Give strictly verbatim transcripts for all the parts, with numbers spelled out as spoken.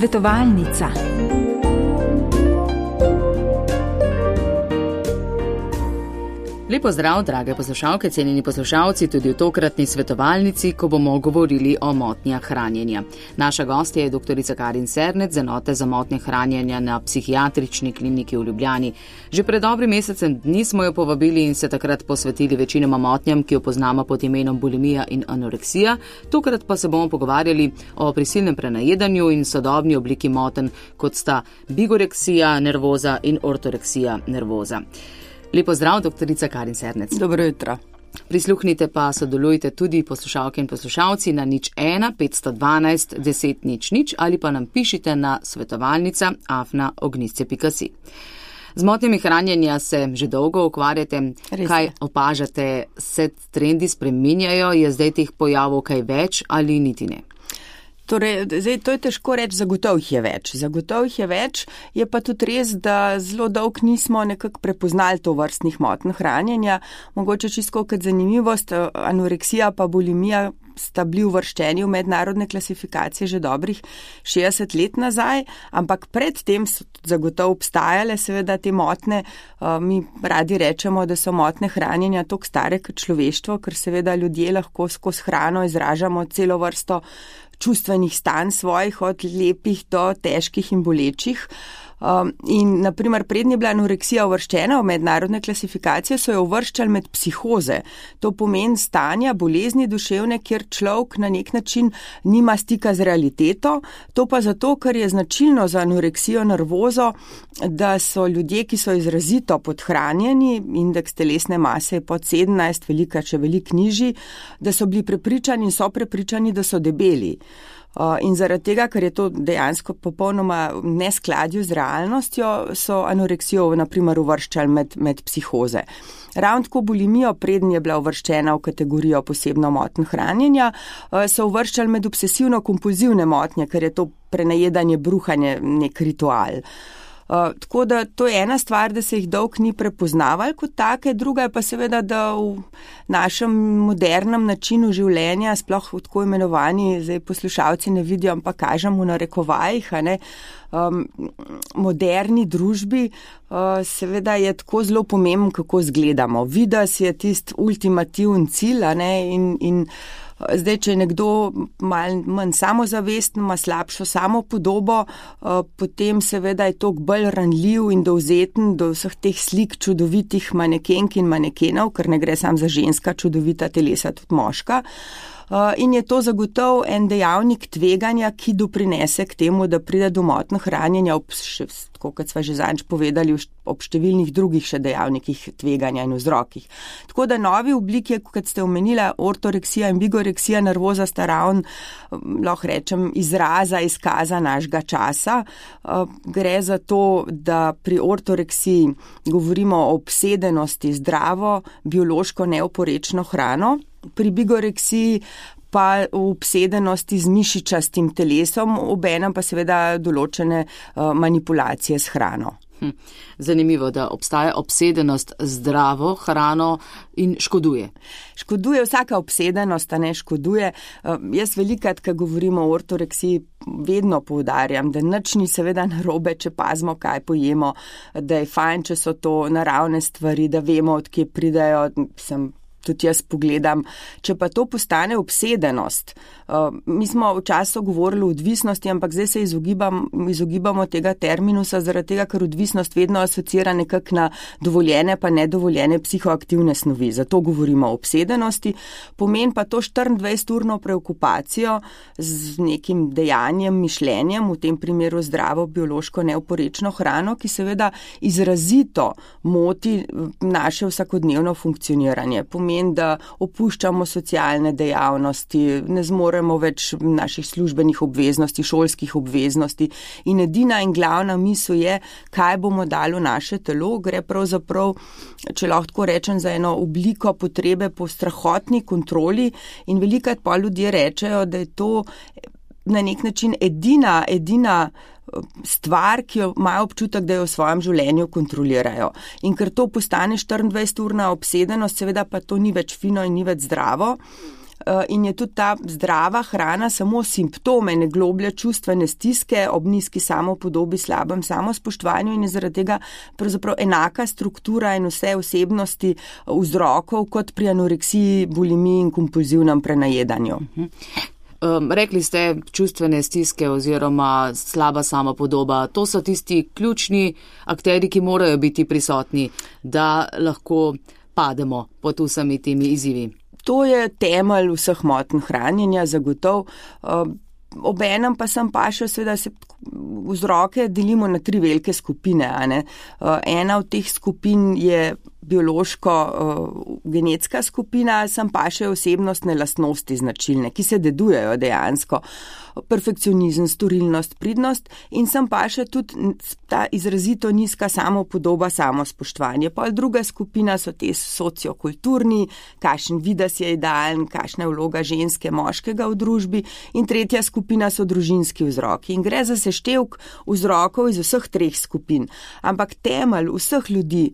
Svetovalnica. Lepo zdrav, drage poslušalke, cenjeni poslušalci, tudi v tokratni svetovalnici, ko bomo govorili o motnjah hranjenja. Naša gostja je doktorica Karin Sernec z enote za motnje hranjenja na Psihiatrični kliniki v Ljubljani. Že pred dobrim mesecem dni smo jo povabili in se takrat posvetili večinoma motnjam, ki jo poznamo pod imenom bulimija in anoreksija. Tokrat pa se bomo pogovarjali o prisilnem prenajedanju in sodobni obliki motenj, kot sta bigoreksija nervoza in ortoreksija nervoza. Lepo zdrav, doktorica Karin Sernec. Dobro jutro. Prisluhnite pa sodelujte tudi poslušalke in poslušalci na nič ena petsto dvanajst deset nič nič ali pa nam pišite na svetovalnica afna ognjice pika si. Z motnjami hranjenja se že dolgo ukvarjate. Res kaj je. opažate, se trendi spreminjajo, je zdaj teh pojavov kaj več ali niti ne? Torej, zdaj, to je težko reči, zagotovo jih je več. Zagotovo jih je več, je pa tudi res, da zelo dolgo nismo nekako prepoznali to vrstnih motenj hranjenja. Mogoče čisto kot zanimivost, anoreksija pa bulimija sta bili uvrščeni v mednarodne klasifikacije že dobrih šestdeset let nazaj, ampak predtem so zagotovo obstajale seveda te motnje. Mi radi rečemo, da so motnje hranjenja toliko stare kot človeštvo, ker seveda ljudje lahko skozi hrano izražamo celo vrsto čustvenih stanj svojih, od lepih do težkih in bolečih. Um, in naprimer prednje je bila anoreksija uvrščena v mednarodne klasifikacije, so jo uvrščali med psihoze. To pomeni stanja, bolezni duševne, kjer človek na nek način nima stika z realiteto. To pa zato, ker je značilno za anoreksijo nervozo, da so ljudje, ki so izrazito podhranjeni, indeks telesne mase je pod sedemnajst, velika, če velik nižji, da so bili prepričani in so prepričani, da so debeli. In zaradi tega, ker je to dejansko popolnoma neskladju z realnostjo, so anoreksijo naprimer uvrščali med, med psihoze. Ravno tako bulimijo, preden je bila uvrščena v kategorijo posebno motenj hranjenja, so uvrščali med obsesivno-kompulzivne motnje, ker je to prenajedanje, bruhanje nek ritual. Uh, tako da to je ena stvar, da se jih dolg ni prepoznavali kot take, druga je pa seveda, da v našem modernem načinu življenja, sploh v tako imenovani, zdaj poslušalci ne vidijo, ampak kažem v narekovajih, a ne, um, moderni družbi, uh, seveda je tako zelo pomembno, kako izgledamo. Vides je tist ultimativen cilj, a ne, in, in zdaj, če je nekdo malo manj samozavesten, ima slabšo samopodobo, potem seveda je toliko bolj ranljiv in dovzeten do vseh teh slik čudovitih manekenk in manekenov, ker ne gre samo za ženska čudovita telesa, tudi moška. In je to zagotovo en dejavnik tveganja, ki doprinese k temu, da pride do motenj hranjenja, ob, še, tako kot sva že zadnjič povedali, ob številnih drugih še dejavnikih tveganja in vzrokih. Tako da novi obliki, kot ste omenila, ortoreksija in bigoreksija nervoza sta ravno, lahko rečem, izraza, izkaza našega časa. Gre za to, da pri ortoreksiji govorimo o obsedenosti zdravo, biološko neoporečno hrano, pri bigoreksiji pa v obsedenosti z mišičastim telesom, obenem pa seveda določene uh, manipulacije s hrano. Hm. Zanimivo, da obstaja obsedenost zdravo hrano in škoduje. Škoduje, vsaka obsedenost, a ne škoduje. Uh, jaz velikrat, ko govorimo o ortoreksiji, vedno poudarjam, da nič ni seveda narobe, če pazimo, kaj pojemo, da je fajn, če so to naravne stvari, da vemo, od kje pridajo, sem tudi jaz pogledam. Če pa to postane obsedenost, uh, mi smo včasih govorili o odvisnosti, ampak zdaj se izogibam, izogibamo tega terminusa, zaradi tega, ker odvisnost vedno asocira nekako na dovoljene pa nedovoljene psihoaktivne snovi. Zato govorimo o obsedenosti. Pomeni pa to štiriindvajseturno preokupacijo z nekim dejanjem, mišljenjem, v tem primeru zdravo, biološko neoporečno hrano, ki seveda izrazito moti naše vsakodnevno funkcioniranje. Pomeni, da opuščamo socialne dejavnosti, ne zmoremo več naših službenih obveznosti, šolskih obveznosti in edina in glavna misel je, kaj bomo dali v naše telo. Gre pravzaprav, če lahko tako rečem, za eno obliko potrebe po strahotni kontroli in velikokrat pa ljudje rečejo, da je to na nek način edina, edina stvar, ki jo imajo občutek, da jo v svojem življenju kontrolirajo. In ker to postane štiriindvajseturna obsedenost, seveda pa to ni več fino in ni več zdravo. in je tudi ta zdrava hrana samo simptome, ne globlje čustvene stiske ob nizki samopodobi, slabem samospoštovanju in je zaradi tega pravzaprav enaka struktura in vse osebnosti vzrokov kot pri anoreksiji, bulimiji in kompulzivnem prenajedanju. Um, rekli ste čustvene stiske oziroma slaba samopodoba. To so tisti ključni akteri, ki morajo biti prisotni, da lahko pademo pod vsemi temi izzivi. To je temelj vseh motenj hranjenja, zagotov. Obenem pa sem pa še seveda se vzroke delimo na tri velike skupine. A ne? Ena od teh skupin je biološko genetska skupina, sem pa še osebnostne lastnosti značilne, ki se dedujejo dejansko. Perfekcionizem, storilnost, pridnost in sem pa še tudi ta izrazito nizka samopodoba, samospoštovanje. Pa druga skupina so te sociokulturni, kakšen videz je idealen, kakšna je vloga ženske, moškega v družbi in tretja skupina so družinski vzroki. In gre za seštevek vzrokov iz vseh treh skupin. Ampak temelj vseh ljudi,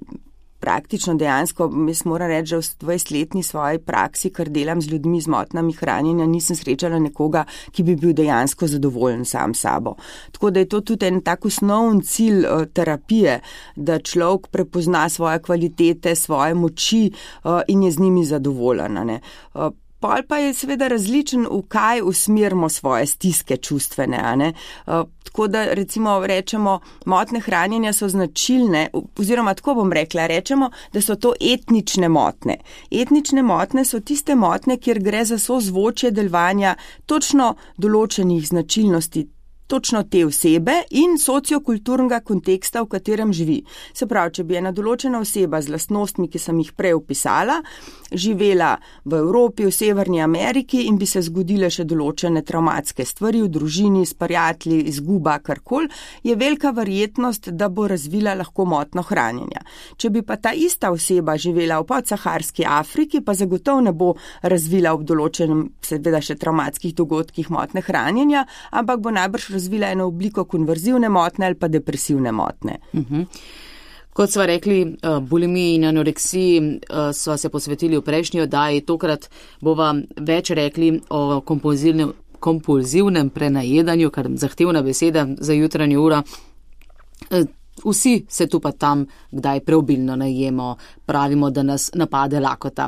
praktično dejansko, jaz moram reči, že v dvajsetletni svoji praksi, ker delam z ljudmi z motnjami hranjenja, nisem srečala nekoga, ki bi bil dejansko zadovoljen sam sabo. Tako da je to tudi en tak osnovni cilj uh, terapije, da človek prepozna svoje kvalitete, svoje moči uh, in je z njimi zadovoljen. Ne? Uh, Pol pa je seveda različen, v kaj usmerimo svoje stiske čustvene. A ne? Uh, tako da recimo rečemo, motnje hranjenja so značilne, oziroma tako bom rekla, rečemo, da so to etnične motnje. Etnične motnje so tiste motnje, kjer gre za sozvočje delovanja točno določenih značilnosti, točno te osebe in sociokulturnega konteksta, v katerem živi. Se pravi, če bi ena določena oseba z lastnostmi, ki sem jih prej opisala, živela v Evropi, v Severni Ameriki in bi se zgodile še določene travmatske stvari v družini, s prijatelji, izguba, karkoli, je velika verjetnost, da bo razvila lahko motnjo hranjenja. Če bi pa ta ista oseba živela v podsaharski Afriki, pa zagotovo ne bo razvila ob določenem, seveda še travmatskih dogodkih motnje hranjenja, ampak bo najbrž razvila eno obliko konverzivne motnje ali pa depresivne motnje. Uh-huh. Kot sva rekli, bulimiji in anoreksiji sva se posvetili v prejšnji oddaji, tokrat bova več rekli o kompulzivnem, kompulzivnem prenajedanju, kar zahtevna beseda za jutranjo uro. Vsi se tu pa tam kdaj preobilno najemo, pravimo, da nas napade lakota.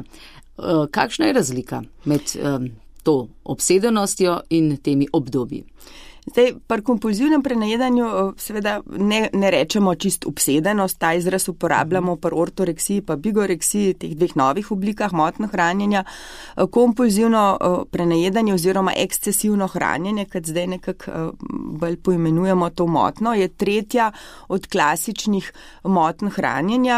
Kakšna je razlika med to obsedenostjo in temi obdobji? Zdaj, pri kompulzivnem prenajedanju seveda ne, ne rečemo čist obsedenost, ta izraz uporabljamo pri ortoreksiji pa bigoreksiji, teh dveh novih oblikah motnje hranjenja. Kompulzivno prenajedanje oziroma ekscesivno hranjenje, kot zdaj nekako bolj poimenujemo to motnjo, je tretja od klasičnih motnj hranjenja.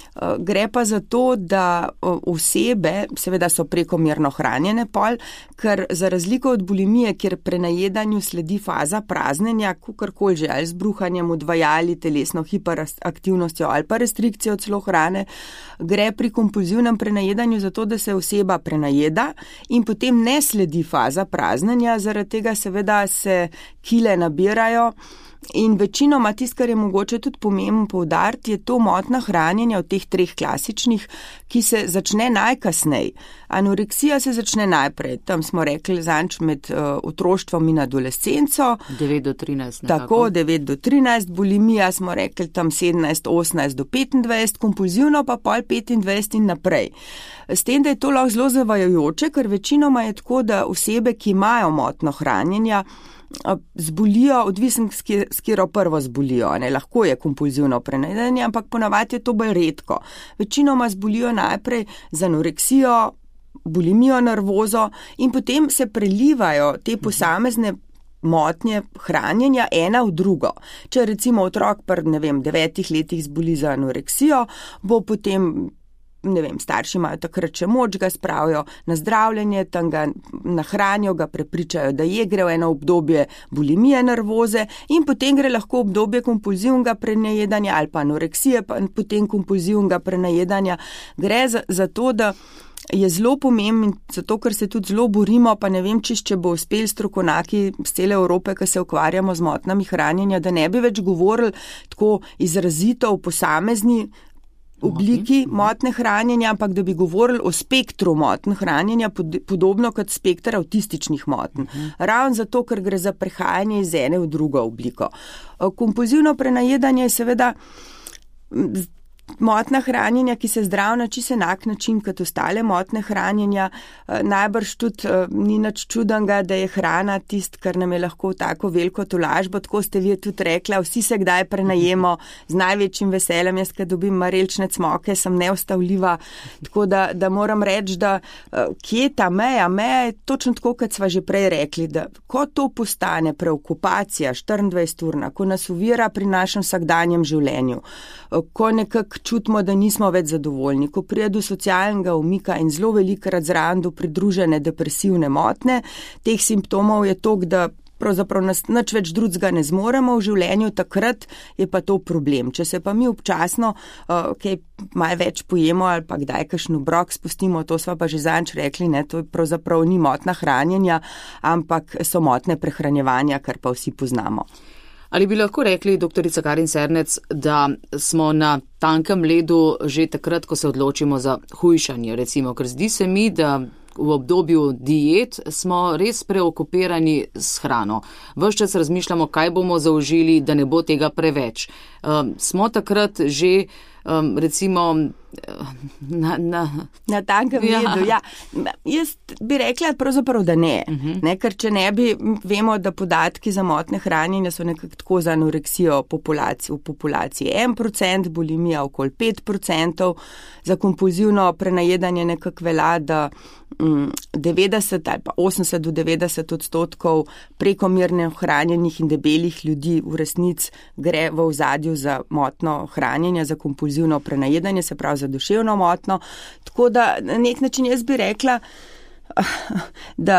Gre pa za to, da osebe seveda so prekomerno hranjene pol, ker za razliko od bulimije, kjer prenajedanju sledi faza praznenja, kakorkoli že, ali z bruhanjem, odvajali, telesno hiperaktivnostjo ali pa restrikcijo celo hrane, gre pri kompulzivnem prenajedanju za to, da se oseba prenajeda in potem ne sledi faza praznenja, zaradi tega seveda se kile nabirajo. In večinoma tist, kar je mogoče tudi pomembno poudariti, je to motnja hranjenja v teh treh klasičnih, ki se začne najkasneje. Anoreksija se začne najprej, tam smo rekli zanč med uh, otroštvom in adolescenco. devet do trinajst. Nekako. Tako, devet do trinajst, bulimija smo rekli tam sedemnajst, osemnajst do petindvajset, kompulzivno pa pol petindvajset in naprej. S tem, da je to lahko zelo zavajajoče, ker večinoma je tako, da osebe, ki imajo motnjo hranjenja, zbolijo, odvisen s katero prvo zbolijo. Ne? Lahko je kompulzivno prenajedanje, ampak ponavadi je to bolj redko. Večinoma zbolijo najprej z anoreksijo, bulimijo, nervozo in potem se prelivajo te posamezne motnje hranjenja ena v drugo. Če recimo otrok pri, ne vem, devetih letih zboli za anoreksijo, bo potem ne vem, starši imajo takrat še moč, ga spravijo na zdravljenje, tam ga nahranijo, ga prepričajo, da je gre v eno obdobje bulimije, nervoze in potem gre lahko obdobje kompulzivnega prenajedanja ali pa anoreksije, pa potem kompulzivnega prenajedanja. Gre za, za to, da je zelo pomembno, zato ker se tudi zelo borimo, pa ne vem, če, če bo uspel strokovnjaki z cele Evrope, ki se ukvarjamo z motnjami hranjenja, da ne bi več govorili tako izrazito v posamezni obliki motne hranjenja, ampak da bi govorili o spektru motn hranjenja, podobno kot spektr avtističnih motn. Uh-huh. Ravno zato, ker gre za prehajanje iz ene v drugo obliko. Kompulzivno prenajedanje je seveda motna hranjenja, ki se zdrav na čisto enak način kot ostale motne hranjenja. Najbrž tudi ni nič čudenega, da je hrana tist, kar nam je lahko tako veliko tolažbo, tako ste vi tudi rekla, vsi se kdaj prenajemo z največjim veseljem. Jaz, kad dobim marelčne cmoke, sem neustavljiva, tako da, da moram reči, da kje ta meja? Meja je točno tako, kot sva že prej rekli, da ko to postane preokupacija štiriindvajseturna, ko nas uvira pri našem vsakdanjem življenju, ko nekako čutimo, da nismo več zadovoljni, ko pride do socialnega umika in zelo velikokrat zraven do pridružene depresivne motne, teh simptomov je toliko, da pravzaprav nas nič več drugega ne zmoremo v življenju, takrat je pa to problem. Če se pa mi občasno uh, kaj malo več pojemo ali pa kdaj kakšen obrok spustimo, to sva pa že zanč rekli, ne, to pravzaprav ni motna hranjenja, ampak so motne prehranjevanja, kar pa vsi poznamo. Ali bi lahko rekli, doktorica Karin Sernec, da smo na tankem ledu že takrat, ko se odločimo za hujšanje, recimo, ker zdi se mi, da v obdobju diet smo res preokupirani s hrano. Ves čas razmišljamo, kaj bomo zaužili, da ne bo tega preveč. Um, smo takrat že um, recimo na, na... na tankem ja. ledu. Ja. Jaz bi rekla pravzaprav, da ne. Uh-huh. ne. Ker če ne bi, vemo, da podatki za motne hranjenja so nekako tako za anoreksijo populaciji, v populaciji en procent, bulimija okoli pet procentov, za kompulzivno prenajedanje nekako velja, da devetdeset ali pa osemdeset do devetdeset odstotkov prekomerno hranjenih in debelih ljudi v resnici gre v ozadju za motno hranjenje, za kompulzivno prenajedanje, se pravi za duševno motno. Tako da na nek način jaz bi rekla, da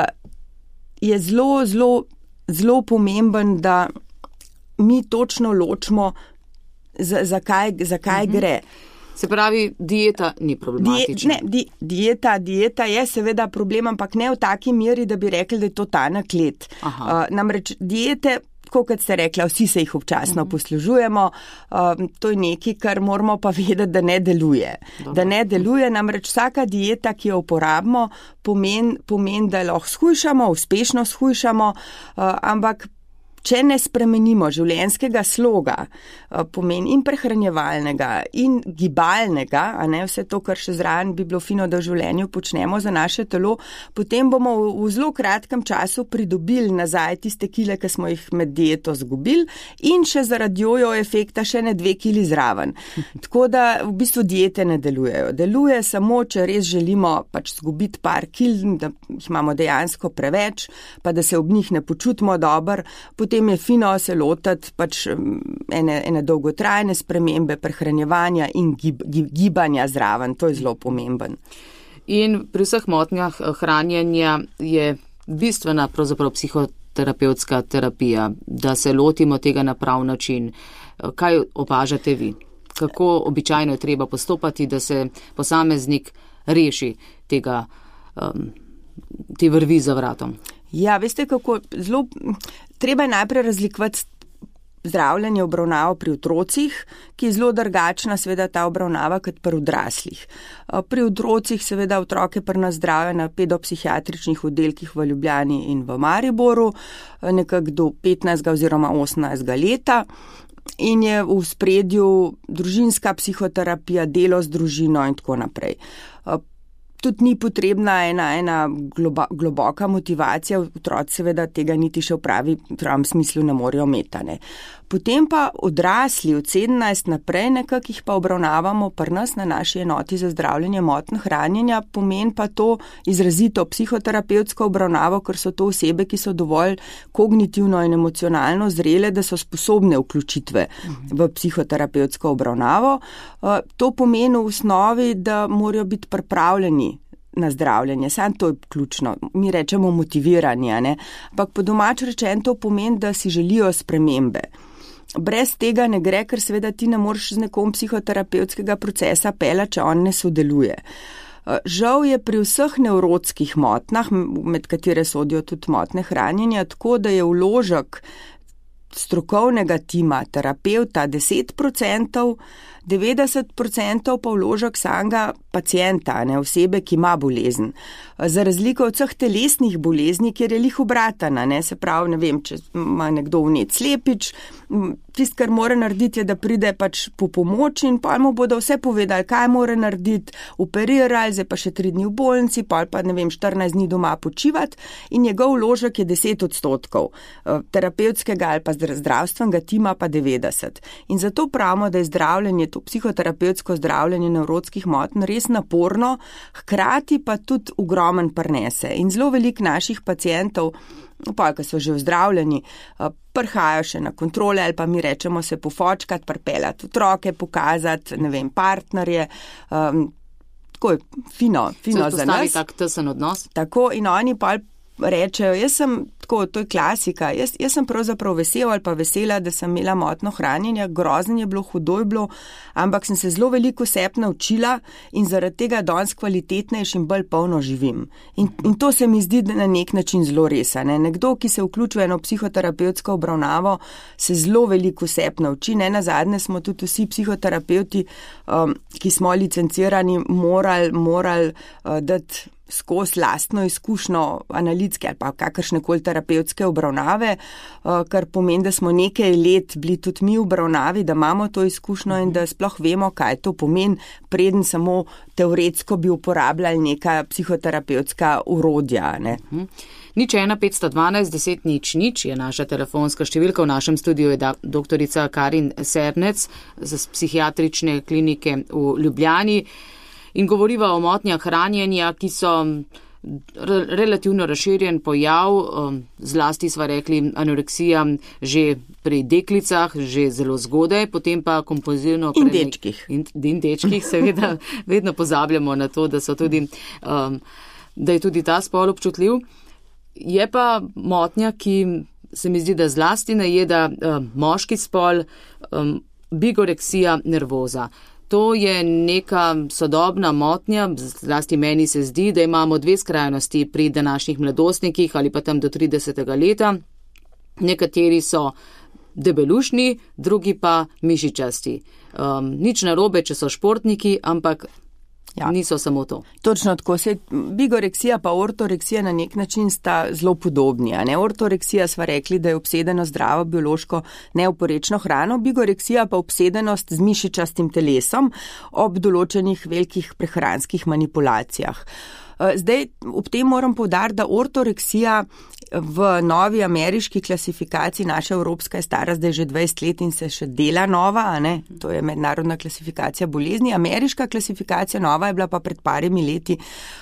je zelo, zelo, zelo pomemben, da mi točno ločimo, za, za kaj, za kaj uh-huh. gre. Se pravi, dieta ni problematična. Die, ne, di, dieta, dieta je seveda problem, ampak ne v taki meri, da bi rekli, da je to tanek led. Uh, namreč diete, kot ste rekla, vsi se jih občasno uh-huh. poslužujemo, uh, to je nekaj, kar moramo pa vedeti, da ne deluje. Dobro. Da ne deluje, namreč vsaka dieta, ki jo uporabimo, pomeni, pomen, da lahko shujšamo, uspešno shujšamo, uh, ampak če ne spremenimo življenjskega sloga, pomeni in prehranjevalnega in gibalnega, a ne vse to, kar še zraven bi bilo fino, da v življenju počnemo za naše telo, potem bomo v zelo kratkem času pridobili nazaj tiste kile, ki smo jih med dieto zgubili in še zaradi jojo efekta še ne dve kili zraven. Tako da v bistvu diete ne delujejo. Deluje samo, če res želimo pač zgubiti par kil, da jih imamo dejansko preveč, pa da se ob njih ne počutimo dobro, potem je fino se lotati pač ene, ene dolgotrajne spremembe prehranjevanja in gib, gib, gibanja zraven. To je zelo pomemben. In pri vseh motnjah hranjenja je bistvena pravzaprav psihoterapevtska terapija, da se lotimo tega na prav način. Kaj opažate vi? Kako običajno je treba postopati, da se posameznik reši tega, um, te vrvi za vratom? Ja, veste kako, zelo, treba je najprej razlikovati zdravljenje obravnavo pri otrocih, ki je zelo drugačna seveda ta obravnava kot pri odraslih. Pri otrocih seveda otroke pri nas zdravijo na pedopsihiatričnih oddelkih v Ljubljani in v Mariboru, nekako do petnajstega oziroma osemnajstega leta. In je v spredju družinska psihoterapija, delo z družino in tako naprej. Tudi ni potrebna ena, ena globa, globoka motivacija, otroci seveda tega niti še v pravi, pravem smislu ne morejo metane. Potem pa odrasli od sedemnajst naprej nekako jih pa obravnavamo pri nas na naši enoti za zdravljenje motn hranjenja, pomeni pa to izrazito psihoterapevtsko obravnavo, ker so to osebe, ki so dovolj kognitivno in emocionalno zrele, da so sposobne vključitve v psihoterapevtsko obravnavo. To pomeni v osnovi, da morajo biti pripravljeni na zdravljenje. Samo to je ključno. Mi rečemo motiviranje, ne? Ampak po domač rečen to pomeni, da si želijo spremembe. Brez tega ne gre, ker seveda ti ne moreš z nekom psihoterapevtskega procesa pelati, če on ne sodeluje. Žal je pri vseh nevrotskih motnah, med katere sodijo tudi motne hranjenja, tako da je vložek strokovnega tima, terapeuta deset procentov, devetdeset procentov pa vložek samega pacienta, ne, osebe, ki ima bolezen. Za razliko od vseh telesnih bolezni, kjer je lih obratana, ne, se pravi, ne vem, če ima nekdo vnet slepič, tist, kar mora narediti, je, da pride pač po pomoč in pa mu bodo vse povedali, kaj mora narediti, operirali, zdaj pa še tri dni v bolnici, pa pa ne vem, štirinajst dni doma počivati in njegov vložek je deset odstotkov, terapevtskega ali pa zdravstvenega tima pa devetdeset. In zato pravimo, da je zdravljenje, to psihoterapevtsko zdravljenje nevrotskih motenj res naporno, hkrati pa tudi ogromen prinese. In zelo veliko naših pacientov, pa ki so že ozdravljeni, prihajajo še na kontrole ali pa mi rečemo se pofočkati, pripeljati otroke, pokazati, ne vem, partnerje, um, tako je fino, fino za nas. Tak tesen odnos. Tako in oni pa rečejo, jaz sem, tako, to je klasika, jaz, jaz sem pravzaprav vesel ali pa vesela, da sem imela motnjo hranjenja, grozno je bilo, hudo je bilo, ampak sem se zelo veliko sep naučila in zaradi tega danes kvalitetnejš in bolj polno živim. In, in to se mi zdi na nek način zelo resa. Ne? Nekdo, ki se vključuje na psihoterapevtsko obravnavo, se zelo veliko sep nauči. Ne nazadnje smo tudi vsi psihoterapevti, um, ki smo licencirani, morali, morali uh, dati skozi lastno izkušnjo analitske ali pa kakršnekoli terapevtske obravnave, kar pomeni, da smo nekaj let bili tudi mi v obravnavi, da imamo to izkušnjo in da sploh vemo, kaj to pomeni, preden samo teoretsko bi uporabljali neka psihoterapevtska orodja. Ne? Nič ena petsto dvanajst deset nič nič je naša telefonska številka. V našem studiu je doktorica Karin Sernec z psihiatrične klinike v Ljubljani. In govoriva o motnjah hranjenja, ki so relativno razširjen pojav, zlasti sva rekli anoreksija že pri deklicah, že zelo zgodaj, potem pa kompulzivno... In dečkih. In, in dečkih, seveda, vedno pozabljamo na to, da, so tudi, um, da je tudi ta spol občutljiv. Je pa motnja, ki se mi zdi, da zlasti najeda um, moški spol, um, bigoreksija nervoza. To je neka sodobna motnja, zlasti meni se zdi, da imamo dve skrajnosti pri današnjih mladostnikih ali pa tam do tridesetega leta. Nekateri so debelušni, drugi pa mišičasti. Um, nič narobe, če so športniki, ampak ja, niso samo to. Točno tako. Se, bigoreksija pa ortoreksija na nek način sta zelo podobni. Ne? Ortoreksija sva rekli, da je obsedeno zdravo, biološko neoporečno hrano, bigoreksija pa obsedenost z mišičastim telesom ob določenih velikih prehranskih manipulacijah. Zdaj, ob tem moram poudariti, da ortoreksija v novi ameriški klasifikaciji, naša evropska je stara zdaj že dvajset let in se še dela nova, a ne? To je mednarodna klasifikacija bolezni. Ameriška klasifikacija nova je bila pa pred parimi leti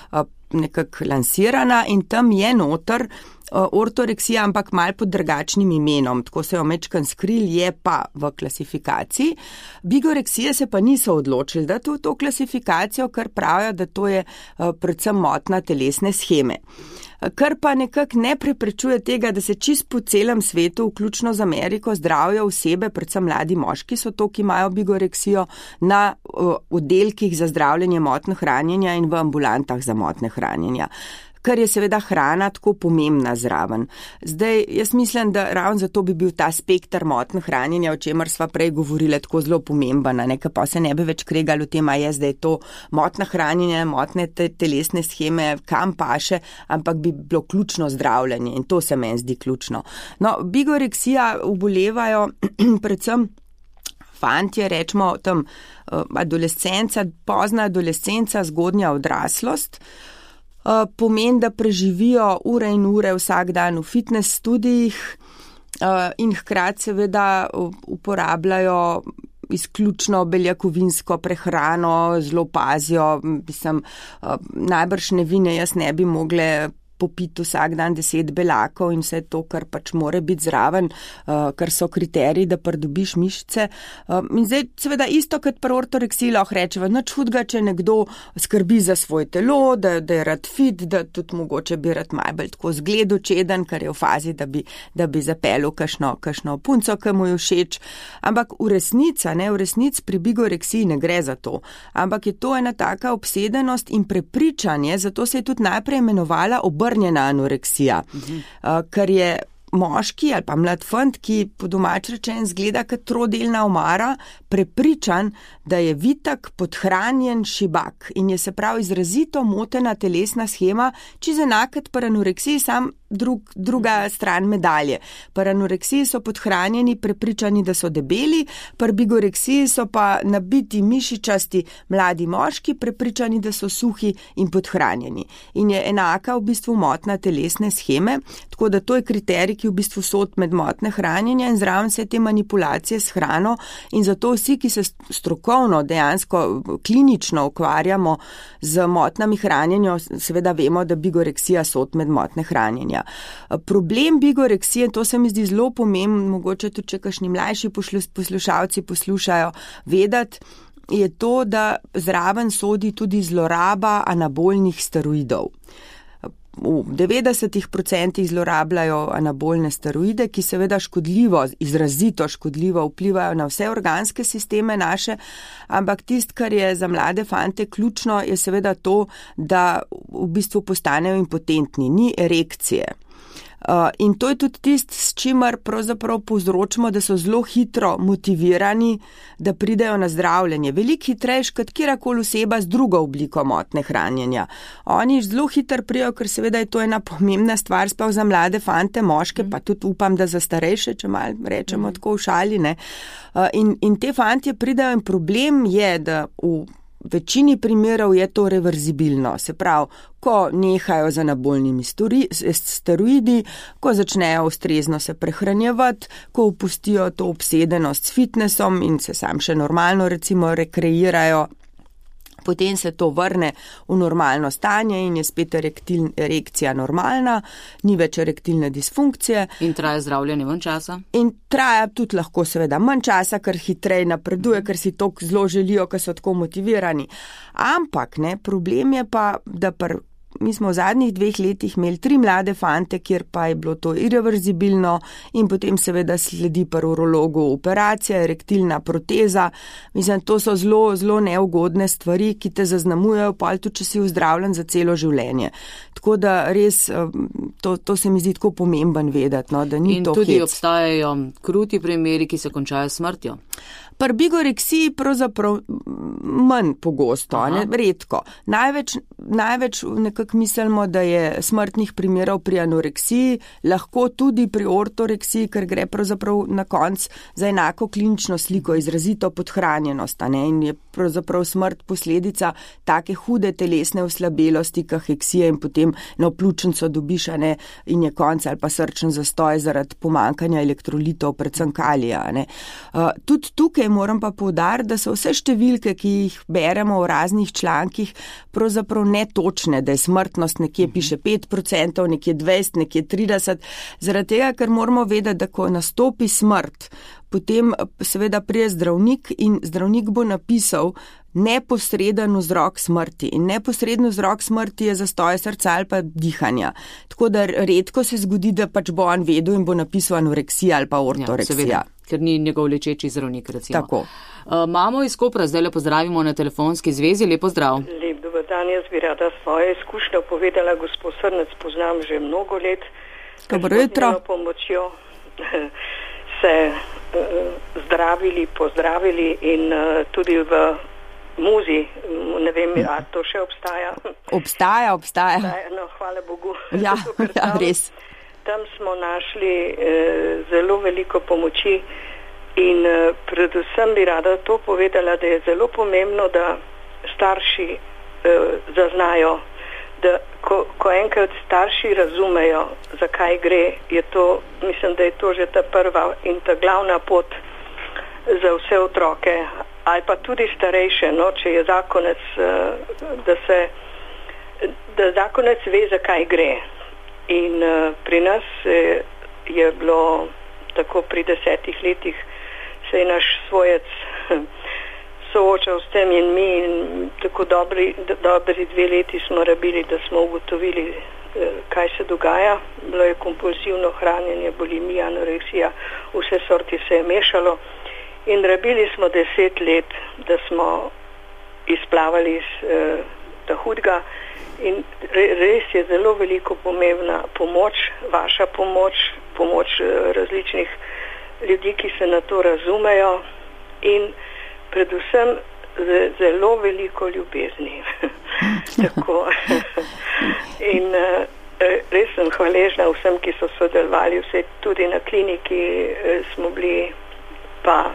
nekako lansirana in tam je noter ortoreksija, ampak mal pod drugačnim imenom, tako se jo mečkan skril, je pa v klasifikaciji. Bigoreksije se pa niso odločili, da to, to klasifikacijo, kar pravijo, da to je predvsem motnja telesne sheme. Kar pa nekako ne preprečuje tega, da se čist po celem svetu, vključno z Ameriko, zdravijo osebe, predvsem mladi moški so to, ki imajo bigoreksijo, na oddelkih za zdravljenje motnj hranjenja in v ambulantah za motnje hranjenja. Kar je seveda hrana tako pomembna zraven. Zdaj, jaz mislim, da ravno zato bi bil ta spektr motnj hranjenja, o čemer sva prej govorila, tako zelo pomemben, nekaj pa se ne bi več kregali o tem, a je zdaj to motnja hranjenja, motnje te telesne sheme, kam paše, ampak bi bilo ključno zdravljenje in to se meni zdi ključno. No, bigoreksija obolevajo predvsem fantje, rečemo tam adolescenca, pozna adolescenca, zgodnja odraslost. Pomeni, da preživijo ure in ure vsak dan v fitness studijih in hkrati seveda uporabljajo izključno beljakovinsko prehrano, zelo pazijo, mislim, najbrž ne vine, jaz ne bi mogle popiti vsak dan deset belakov in vse to, kar pač more biti zraven, uh, kar so kriteriji, da pridobiš mišice. Uh, in zdaj seveda isto kot pri ortoreksiji lahko rečeva, nič hudega, če nekdo skrbi za svoj telo, da, da je rad fit, da tudi mogoče bi rad malo bolj tako zgledočeden, kar je v fazi, da bi, da bi zapeljal kakšno, kakšno punco, ki mu je všeč. Ampak v resnica, ne, v resnici pri bigoreksiji ne gre za to. Ampak je to ena taka obsedenost in prepričanje, zato se je tudi najprej imenovala obrnjena anoreksija, uh, kar je moški ali pa mlad fant, ki po domač rečen zgleda kot trodelna omara, prepričan, da je vitek, podhranjen, šibak in je se prav izrazito motena telesna shema, čisto enaka kot pri anoreksiji, sam drug, druga stran medalje. Pri anoreksiji so podhranjeni, prepričani, da so debeli, pri bigoreksiji so pa nabiti mišičasti mladi moški, prepričani, da so suhi in podhranjeni. In je enaka v bistvu motna telesne sheme, tako da to je kriterij, ki v bistvu sod med motne hranjenja in zraven vse te manipulacije s hrano in zato vsi, ki se strokovno, dejansko klinično ukvarjamo z motnami hranjenja, seveda vemo, da bigoreksija sod med motne hranjenja. Problem bigoreksije, to se mi zdi zelo pomembno, mogoče tudi, če kakšni mlajši poslušalci poslušajo, vedeti, je to, da zraven sodi tudi zloraba anabolnih steroidov. V devetdesetih procentih zlorabljajo anabolne steroide, ki seveda škodljivo, izrazito škodljivo vplivajo na vse organske sisteme naše, ampak tist, kar je za mlade fante ključno, je seveda to, da v bistvu postanejo impotentni, ni erekcije. Uh, in to je tudi tist, s čimer pravzaprav povzročimo, da so zelo hitro motivirani, da pridejo na zdravljenje. Veliko hitrejš kot kjerakoli oseba z drugo obliko motne hranjenja. Oni zelo hitro pridejo, ker seveda je to ena pomembna stvar, sploh za mlade fante, moške, mm. pa tudi upam, da za starejše, če malo rečemo mm. tako v šali. Ne? Uh, in, in te fantje pridejo in problem je, da v V večini primerov je to reverzibilno, se pravi, ko nehajo z anabolnimi steroidi, ko začnejo ustrezno se prehranjevati, ko opustijo to obsedenost s fitnessom in se sam še normalno recimo rekreirajo, potem se to vrne v normalno stanje in je spet erektil, erekcija normalna, ni več erektilne disfunkcije. In traja zdravljenje manj časa? In traja tudi lahko seveda manj časa, ker hitreje napreduje, ker si to zelo želijo, ker so tako motivirani. Ampak ne, problem je pa, da pr mi smo v zadnjih dveh letih imeli tri mlade fante, kjer pa je bilo to irreverzibilno in potem seveda sledi pri urologu operacija, erektilna proteza. Mislim, to so zelo, zelo neugodne stvari, ki te zaznamujejo pol tudi, če si vzdravljen za celo življenje. Tako da res, to, to se mi zdi tako pomemben vedeti, no, da ni in to hec. In tudi hec. Obstajajo kruti primeri, ki se končajo smrtjo. Pri bigoreksiji pravzaprav manj pogosto, ne, redko. Največ, največ nekako mislimo, da je smrtnih primerov pri anoreksiji, lahko tudi pri ortoreksiji, ker gre pravzaprav na konc za enako klinično sliko, izrazito podhranjenost, ne, in je pravzaprav smrt posledica take hude telesne oslabelosti, kaheksije in potem na pljučnico dobiš, ne, in je konc ali pa srčen zastoj zaradi pomankanja elektrolitov, predvsem kalija. Ne. Uh, tudi tukaj moram pa poudariti, da so vse številke, ki jih beremo v raznih člankih, pravzaprav netočne, da je smrtnost nekje piše pet procentov, nekje dvajset, nekje trideset, zaradi tega, ker moramo vedeti, da ko nastopi smrt, potem seveda prije zdravnik in zdravnik bo napisal neposreden vzrok smrti. In neposreden vzrok smrti je zastoj srca ali pa dihanja. Tako da redko se zgodi, da pač bo on vedel in bo napisal anoreksija ali pa ortoreksija. Ja, ker ni njegov lečeči zdravnik, recimo. Tako. Uh, mamo iz Kopra, zdaj le pozdravimo na telefonski zvezi. Lep pozdrav. Lep dober dan, jaz bi rada svoje izkušnje povedala, gospod Srnec poznam že mnogo let. Dobro jutro. S pomočjo se uh, zdravili, pozdravili in uh, tudi v muzi, ne vem, a to še obstaja. Obstaja, obstaja. obstaja no, hvala Bogu. Ja, Zato, ja tam, res. Tam smo našli eh, zelo veliko pomoči in eh, predvsem bi rada to povedala, da je zelo pomembno, da starši eh, zaznajo, da ko, ko enkrat starši razumejo, zakaj gre, je to, mislim, da je to že ta prva in ta glavna pot za vse otroke, ali pa tudi starejše, no, če je zakonec, da se, da zakonec ve, zakaj gre. In uh, pri nas eh, je bilo tako pri desetih letih se je naš svojec soočal s tem in mi in tako dobri, dobri dve leti smo rabili, da smo ugotovili, eh, kaj se dogaja. Bilo je kompulzivno hranjenje, bulimija, anoreksija, vse sorti se je mešalo. In rabili smo deset let, da smo izplavali iz, ta hudga in res je zelo veliko pomembna pomoč, vaša pomoč, pomoč različnih ljudi, ki se na to razumejo in predvsem zelo veliko ljubezni. Tako. In res sem hvaležna vsem, ki so sodelovali, vse tudi na kliniki smo bili, pa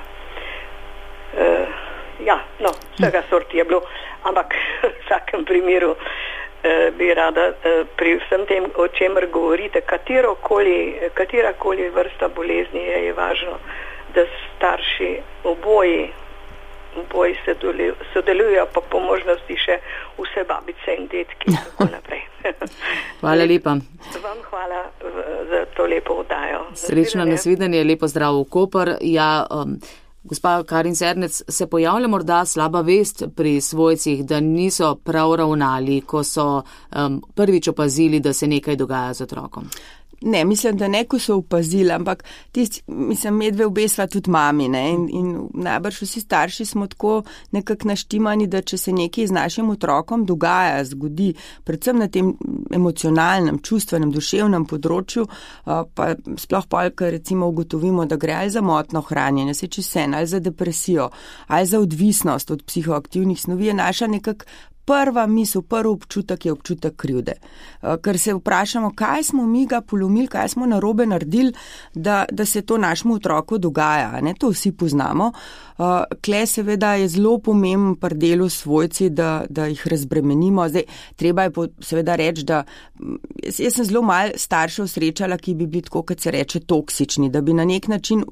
uh, ja, no, vsega sorti je bilo, ampak v vsakem primeru uh, bi rada uh, pri vsem tem, o čemer govorite, katerokoli, katerakoli vrsta bolezni je, je važno, da starši oboji oboji sodelujo, pa po možnosti še vse babice in detki in tako naprej. Hvala lepa. Vam hvala za to lepo oddajo. Srečno nasvidenje, lepo zdrav v Koper. Ja, um, gospa Karin Sernec, se pojavlja morda slaba vest pri svojcih, da niso prav ravnali, ko so um, prvič opazili, da se nekaj dogaja z otrokom? Ne, mislim, da ne, ko so opazili, ampak tisti, mislim, medve obesla tudi mami, ne, in, in najbrž vsi starši smo tako nekako naštimani, da če se nekaj z našim otrokom dogaja, zgodi, predvsem na tem emocionalnem, čustvenem, duševnem področju, pa sploh pa, ker recimo ugotovimo, da gre ali za motno hranjenje, se če sen, ali za depresijo, ali za odvisnost od psihoaktivnih snovi, je naša nekako prva misel, prvi občutek je občutek krivde. Ker se vprašamo, kaj smo mi ga polomili, kaj smo narobe naredili, da, da se to našemu otroku dogaja. Ne? To vsi poznamo. Kle seveda je zelo pomemben pri delu svojci, da, da jih razbremenimo. Zdaj, treba je seveda reči, da jaz, jaz sem zelo malo staršev srečala, ki bi bili tako, kot se reče, toksični, da bi na nek način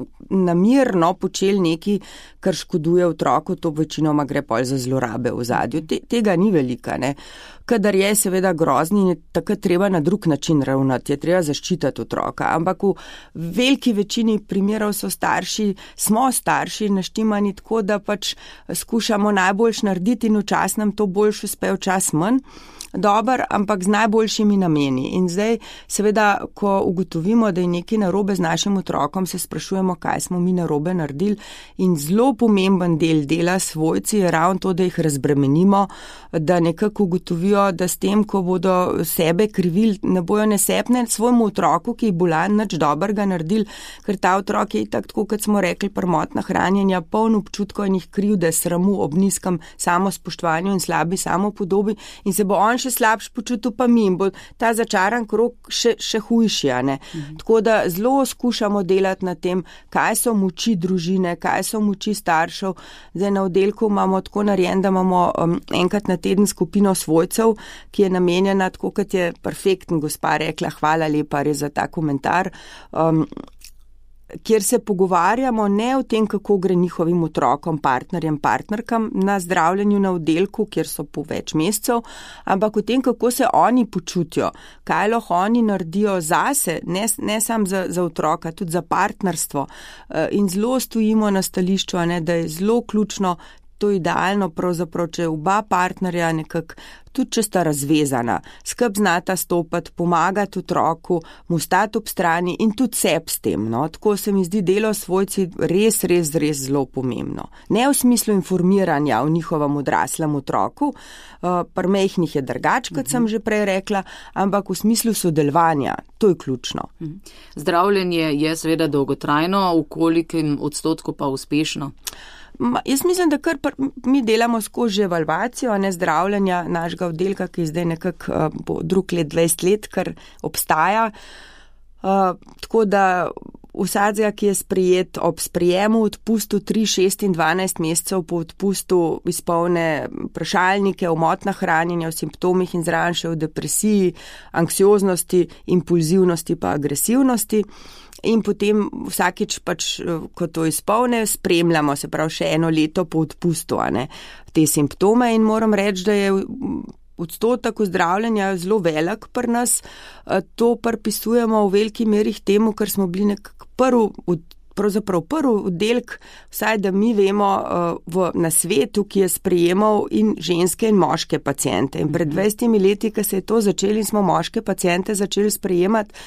namirno počeli nekaj, kar škoduje otroku, to večinoma gre pol za zlorabe v zadju. Te, tega ni velika, ne. Kadar je seveda grozni, je takrat treba na drug način ravnati, je treba zaščititi otroka. Ampak v veliki večini primerov so starši, smo starši naštimani tako, da pač skušamo najboljš narediti in včasih nam to boljš uspe, včasih manj. Dobar, ampak z najboljšimi nameni. In zdaj, seveda, ko ugotovimo, da je nekaj narobe z našim otrokom, se sprašujemo, kaj smo mi narobe naredili. In zelo pomemben del dela svojci je ravno to, da jih razbremenimo, da nekako ugotovijo, da s tem, ko bodo sebe krivili, ne bojo nesepne svojemu otroku, ki je bolan, nič dobrega naredili, ker ta otrok je tako, kot smo rekli, prmotna hranjenja, poln občutkov in jih krivde, sramu ob nizkem samospoštovanju in slabi samopodobi in se bo on še slabš počutil, pa mi in bo ta začaran krog še, še hujši. Mhm. Tako da zelo skušamo delati na tem, kaj so moči družine, kaj so moči staršev. Zdaj na oddelku imamo tako narejen, da imamo um, enkrat na teden skupino svojcev, ki je namenjena, tako kot je perfektno gospa rekla, hvala lepa res za ta komentar, um, kjer se pogovarjamo ne o tem, kako gre njihovim otrokom, partnerjem, partnerkam na zdravljenju na oddelku, kjer so po več mesecev, ampak o tem, kako se oni počutijo, kaj lahko oni naredijo zase, ne, ne samo za, za otroka, tudi za partnerstvo. In zelo stojimo na stališču, ne, da je zelo ključno to idealno, pravzaprav, če oba partnerja nekako, tudi če sta razvezana, skrb znata stopati, pomagati otroku, mu stati ob strani in tudi sebi s tem. No? Tako se mi zdi delo svojci res, res, res zelo pomembno. Ne v smislu informiranja o njihovem odraslem otroku, uh, pri mehnih je drugače, kot sem že prej rekla, ampak v smislu sodelovanja. To je ključno. Zdravljenje je seveda dolgotrajno, v kolikem odstotku pa uspešno? Jaz mislim, da kar mi delamo skozi evalvacijo, ne zdravljenja našega oddelka, ki je zdaj nekako bo drug let, dvajset let, kar obstaja. Uh, tako da vsadzega, ki je sprejet ob sprejemu, odpustu tri, šest in dvanajst mesecev po odpustu izpolne vprašalnike o motnah hranjenja, o simptomih in zraven še o depresiji, anksioznosti, impulzivnosti pa agresivnosti. In potem vsakič pač, ko to izpolne, spremljamo, se pravi še eno leto po odpustu, a ne, te simptome in moram reči, da je odstotek zdravljenja zelo velik pri nas. To pripisujemo v veliki meri temu, ker smo bili nekako prvi, pravzaprav prvi oddelek, vsaj da mi vemo v, na svetu, ki je sprejemal in ženske in moške pacijente. In pred dvajsetimi leti, ko se je to začeli, smo moške pacijente začeli sprejemati,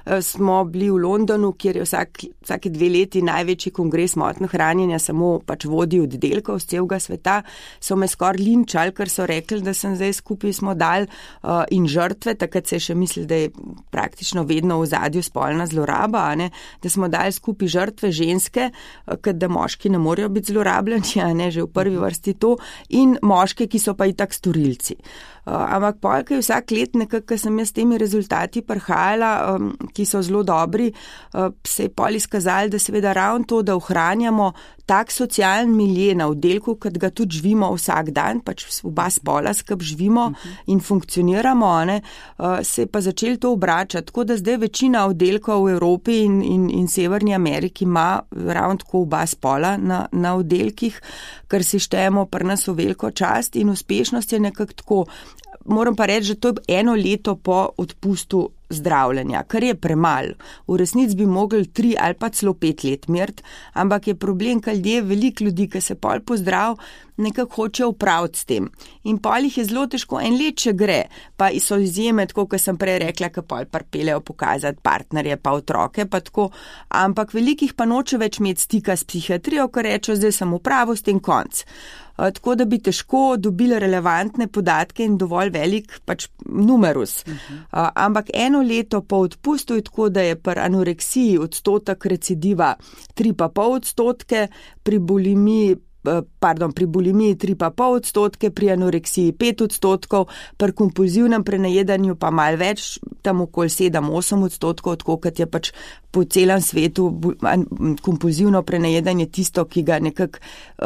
smo bili v Londonu, kjer je vsak, vsake dve leti največji kongres motnj hranjenja, samo pač vodi oddelkov z celega sveta, so me skoraj linčali, ker so rekli, da sem zdaj skupaj smo dal uh, in žrtve, takrat se je še mislil, da je praktično vedno v zadju spolna zloraba, a ne, da smo dali skupaj žrtve ženske, uh, ker da moški ne morejo biti zlorabljeni, a ne, že v prvi vrsti to, in moške, ki so pa itak storilci. Uh, ampak polk je vsak let nekako, ko sem jaz s temi rezultati prihajala, um, ki so zelo dobri, uh, se je pol izkazali, da seveda ravno to, da ohranjamo tak socialen milje na oddelku, kot ga tudi živimo vsak dan, pač oba spola skup živimo uh-huh. in funkcioniramo, ne, uh, se je pa začeli to obračati, tako da zdaj večina oddelkov v Evropi in, in, in Severni Ameriki ima ravno tako oba spola na, na oddelkih, ker si štejemo pri nas v veliko čast in uspešnost je nekako tako. Moram pa reči, že to je eno leto po odpustu zdravljenja, kar je premalo. V resnici bi mogli tri ali pa celo pet let meriti, ampak je problem, kaj ljudje, veliko ljudi, ki se pol pozdrav, nekako hoče upraviti s tem. In pol jih je zelo težko, en let, če gre, pa so izjeme, tako, kot sem prej rekla, ki pol pripeljejo pokazati partnerje pa otroke, pa tako, ampak velikih pa noče več imeti stika s psihiatrijo, ker rečejo, zdaj sem upravil s tem konc. Tako da bi težko dobili relevantne podatke in dovolj velik pač numerus. Uh-huh. Uh, ampak eno leto po odpustu je tako, da je pri anoreksiji odstotek recidiva tri pa pol odstotke, pri bulimiji Pardon, pri bulimiji tri pa pol odstotke, pri anoreksiji pet odstotkov, pri kompulzivnem prenajedanju pa malo več, tam okoli sedem osem odstotkov, tako kot je pač po celem svetu kompulzivno prenajedanje tisto, ki ga nekako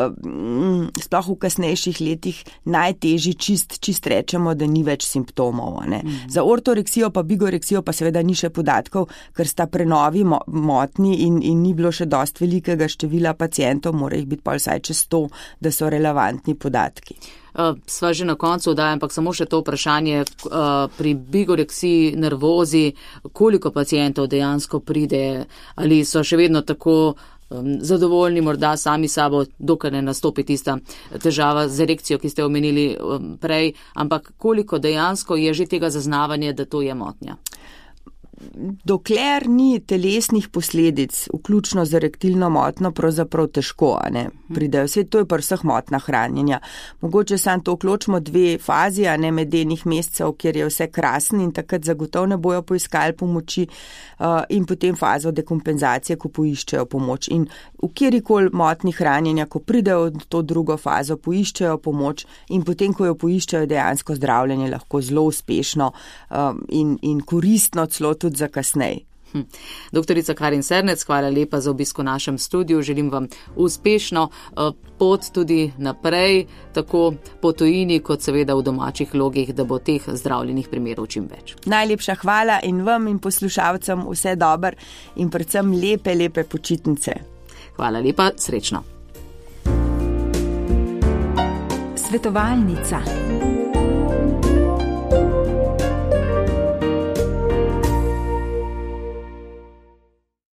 sploh v kasnejših letih najtežji čist, čist rečemo, da ni več simptomov. Ne. Mm. Za ortoreksijo pa bigoreksijo pa seveda ni še podatkov, ker sta prenovi motni in, in ni bilo še dost velikega števila pacientov, mora jih biti pa vsaj čez to, da so relevantni podatki. Uh, sva že na koncu oddaja, ampak samo še to vprašanje uh, pri bigoreksiji, nervozi, koliko pacientov dejansko pride, ali so še vedno tako um, zadovoljni morda sami sabo, dokaj ne nastopi tista težava z erekcijo, ki ste omenili um, prej, ampak koliko dejansko je že tega zaznavanja, da to je motnja? Dokler ni telesnih posledic, vključno z erektilno motno, pravzaprav težko, a ne, pridejo. Vse to je pri vseh motnah hranjenja. Mogoče samo to vključimo dve fazi, a ne, medenih mesecev, kjer je vse krasno in takrat zagotovo ne bojo poiskali pomoči, uh, in potem fazo dekompenzacije, ko poiščejo pomoč. In v kjerikoli motni hranjenja, ko pridejo v to drugo fazo, poiščejo pomoč in potem, ko jo poiščejo, dejansko zdravljenje lahko zelo uspešno um, in, in koristno celo tudi za kasnej. Hm. Doktorica Karin Sernec, hvala lepa za obisk v našem studiu. Želim vam uspešno uh, pot tudi naprej, tako po tujini, kot seveda v domačih logih, da bo teh zdravljenih primerov čim več. Najlepša hvala in vam in poslušalcem vse dobro in predvsem lepe, lepe počitnice. Hvala lepa, srečno. Svetovalnica.